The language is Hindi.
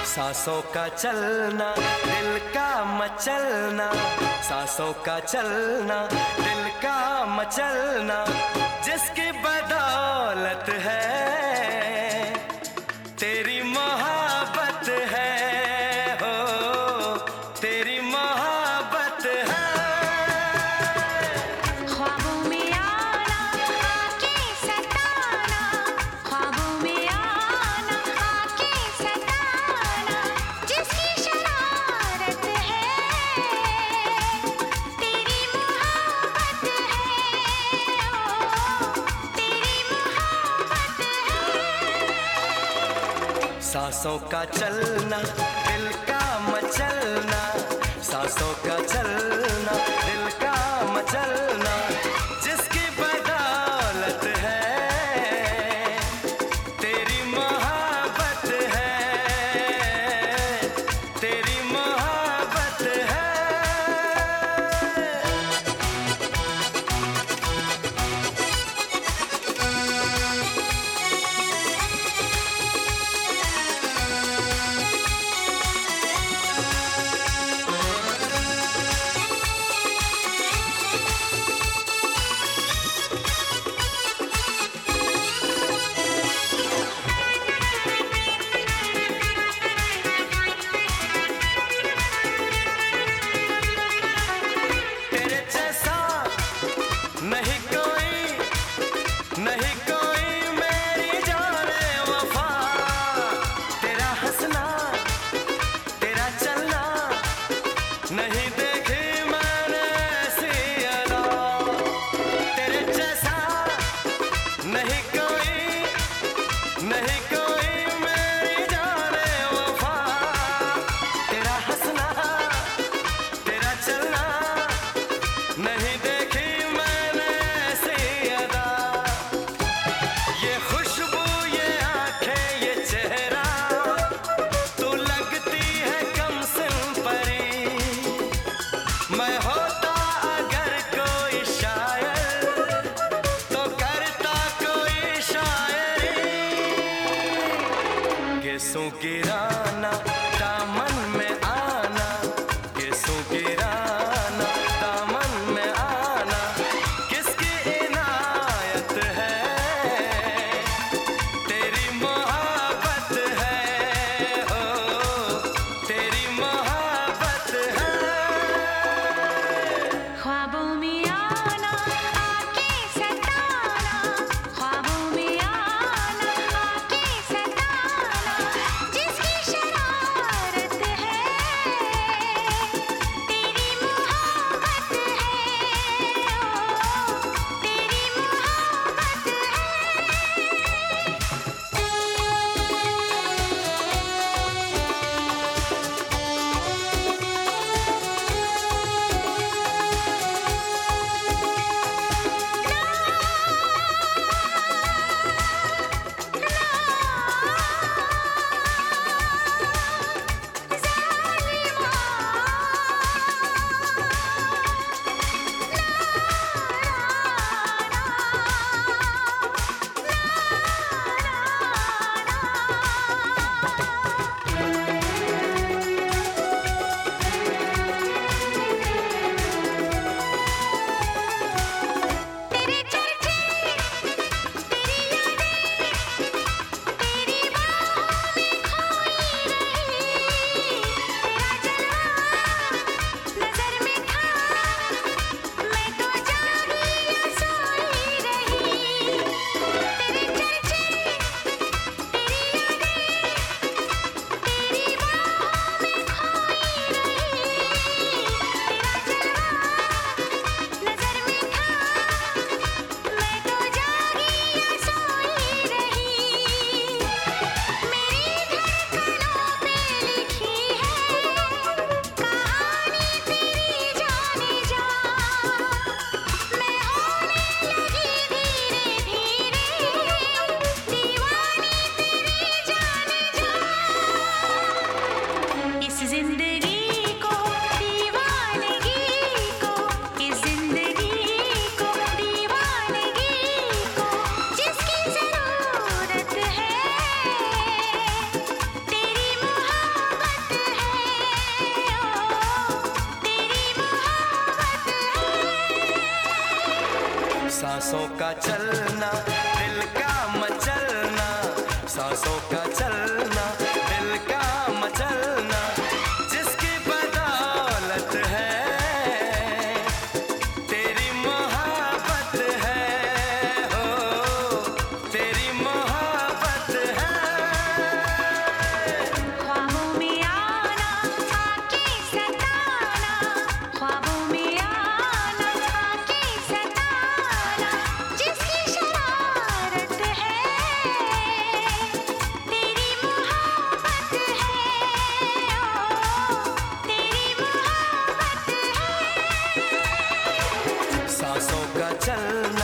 सांसों का चलना, दिल का मचलना, सांसों का चलना, दिल का मचलना, जिसकी बदौलत है तेरी मोहब्बत है, हो तेरी मोहब्बत है। ख्वाबों में आना, आके सताना, ख्वाबों में आना, आके सताना, जिसकी शरारत है तेरी मोहब्बत है, ओ तेरी मोहब्बत है। सांसों का चलना, दिल का मचलना, सांसों का चलना, दिल का मचलना, जिसकी बदौलत है तेरी मोहब्बत है, तेरी मोहब्बत है। नहीं कोई, नहीं कोई मेरी जाने वफा, तेरा हंसना, तेरा चलना, नहीं देखी मैंने ऐसी अदा, तेरे जैसा नहीं कोई, नहीं कोई मेरी जाने वफा, तेरा हंसना, तेरा चलना, नहीं देखी मैं होता अगर कोई शायर तो करता कोई शायरी, गेसों गिराना दामन में आना, गेसों गिराना दामन में आना, किसकी इनायत है तेरी मोहब्बत है, हो तेरी मोहब्बत है। ख्वाबों में आना, आके सताना, ख्वाबों में आना, आके सताना, जिसकी सांसों का चलना, दिल का मचलना, सांसों का चलना, दिल का मचलना, जिसकी बदौलत है तेरी मोहब्बत है, हो तेरी मोहब्बत है। ख्वाबों में आना, आके सताना, ख्वाबों में आना, आके सताना, जिसकी शरारत है तेरी मोहब्बत है, ओ तेरी मोहब्बत है। सांसों का चलना,